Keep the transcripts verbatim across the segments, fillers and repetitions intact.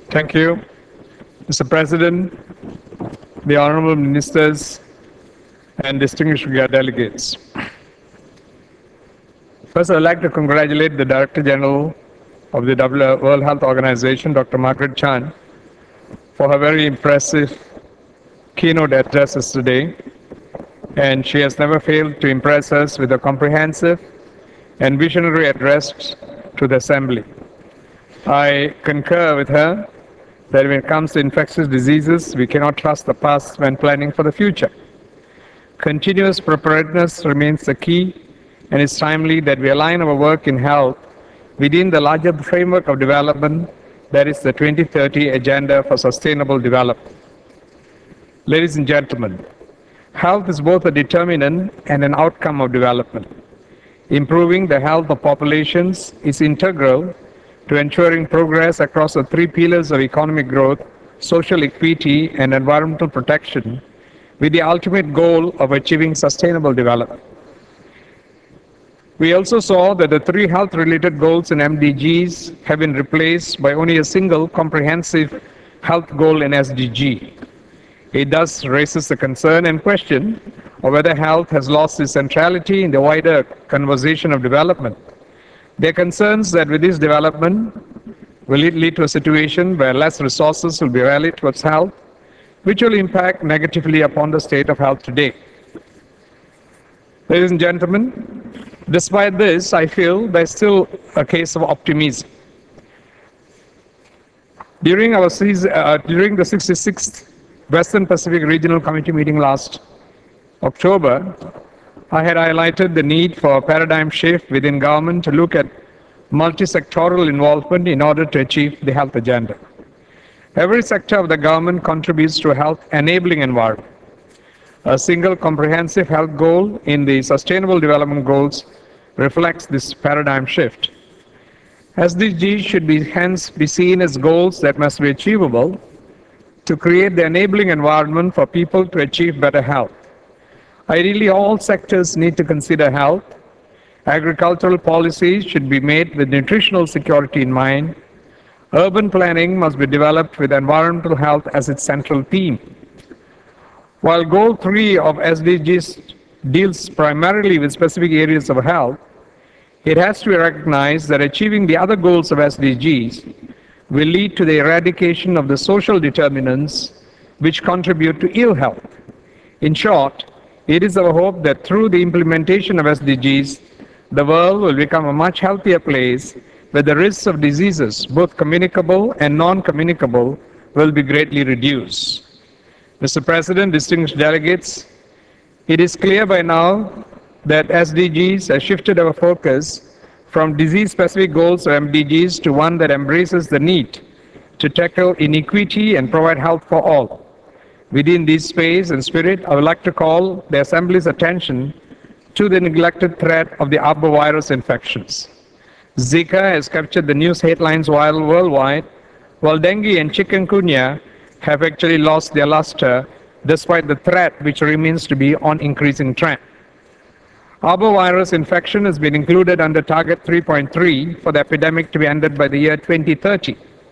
Thank you, Mister President, the honorable ministers, and distinguished delegates. First, I'd like to congratulate the Director General of the World Health Organization, Doctor Margaret Chan, for her very impressive keynote addresses today. And she has never failed to impress us with a comprehensive and visionary address to the Assembly. I concur with her that when it comes to infectious diseases, we cannot trust the past when planning for the future. Continuous preparedness remains the key, and it's timely that we align our work in health within the larger framework of development, that is the twenty thirty Agenda for Sustainable Development. Ladies and gentlemen, health is both a determinant and an outcome of development. Improving the health of populations is integral to ensuring progress across the three pillars of economic growth, social equity, and environmental protection, with the ultimate goal of achieving sustainable development. We also saw that the three health-related goals in M D Gs have been replaced by only a single comprehensive health goal in S D G. It thus raises the concern and question of whether health has lost its centrality in the wider conversation of development. There are concerns that with this development, will it lead to a situation where less resources will be rallied towards health, which will impact negatively upon the state of health today. Ladies and gentlemen, despite this, I feel there's still a case of optimism. During, our, uh, during the sixty-sixth Western Pacific Regional Committee meeting last October, I had highlighted the need for a paradigm shift within government to look at multi-sectoral involvement in order to achieve the health agenda. Every sector of the government contributes to a health-enabling environment. A single comprehensive health goal in the Sustainable Development Goals reflects this paradigm shift. S D Gs should be hence be seen as goals that must be achievable to create the enabling environment for people to achieve better health. Ideally, all sectors need to consider health. Agricultural policies should be made with nutritional security in mind. Urban planning must be developed with environmental health as its central theme. While Goal three of S D Gs deals primarily with specific areas of health, it has to be recognized that achieving the other goals of S D Gs will lead to the eradication of the social determinants which contribute to ill health. In short, it is our hope that through the implementation of S D Gs, the world will become a much healthier place where the risks of diseases, both communicable and non-communicable, will be greatly reduced. Mister President, distinguished delegates, it is clear by now that S D Gs have shifted our focus from disease-specific goals or M D Gs to one that embraces the need to tackle inequity and provide health for all. Within this space and spirit, I would like to call the Assembly's attention to the neglected threat of the arbovirus infections. Zika has captured the news headlines worldwide, while dengue and chikungunya have actually lost their luster despite the threat which remains to be on increasing trend. Arbovirus infection has been included under Target three point three for the epidemic to be ended by the year twenty thirty.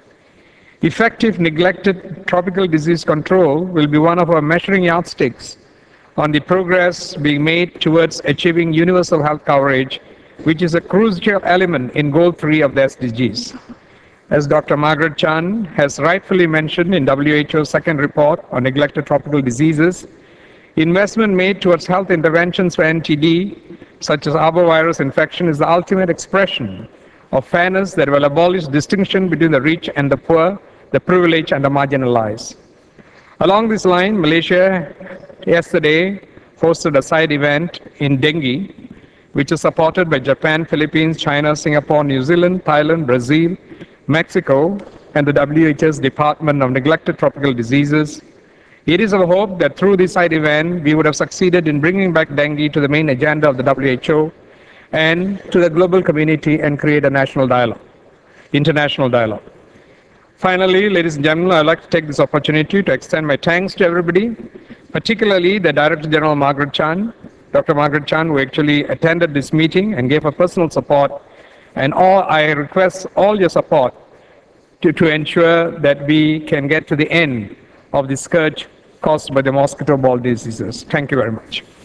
Effective neglected tropical disease control will be one of our measuring yardsticks on the progress being made towards achieving universal health coverage, which is a crucial element in Goal three of the S D Gs. As Doctor Margaret Chan has rightfully mentioned in W H O's second report on neglected tropical diseases, investment made towards health interventions for N T D, such as arbovirus infection, is the ultimate expression of fairness that will abolish distinction between the rich and the poor, the privileged and the marginalized. Along this line, Malaysia yesterday hosted a side event in dengue, which is supported by Japan, Philippines, China, Singapore, New Zealand, Thailand, Brazil, Mexico, and the W H O's Department of Neglected Tropical Diseases. It is our hope that through this side event, we would have succeeded in bringing back dengue to the main agenda of the W H O and to the global community and create a national dialogue, international dialogue. Finally, ladies and gentlemen, I'd like to take this opportunity to extend my thanks to everybody, particularly the Director General Margaret Chan, Doctor Margaret Chan, who actually attended this meeting and gave her personal support. And all, I request all your support to, to ensure that we can get to the end of the scourge caused by the mosquito-borne diseases. Thank you very much.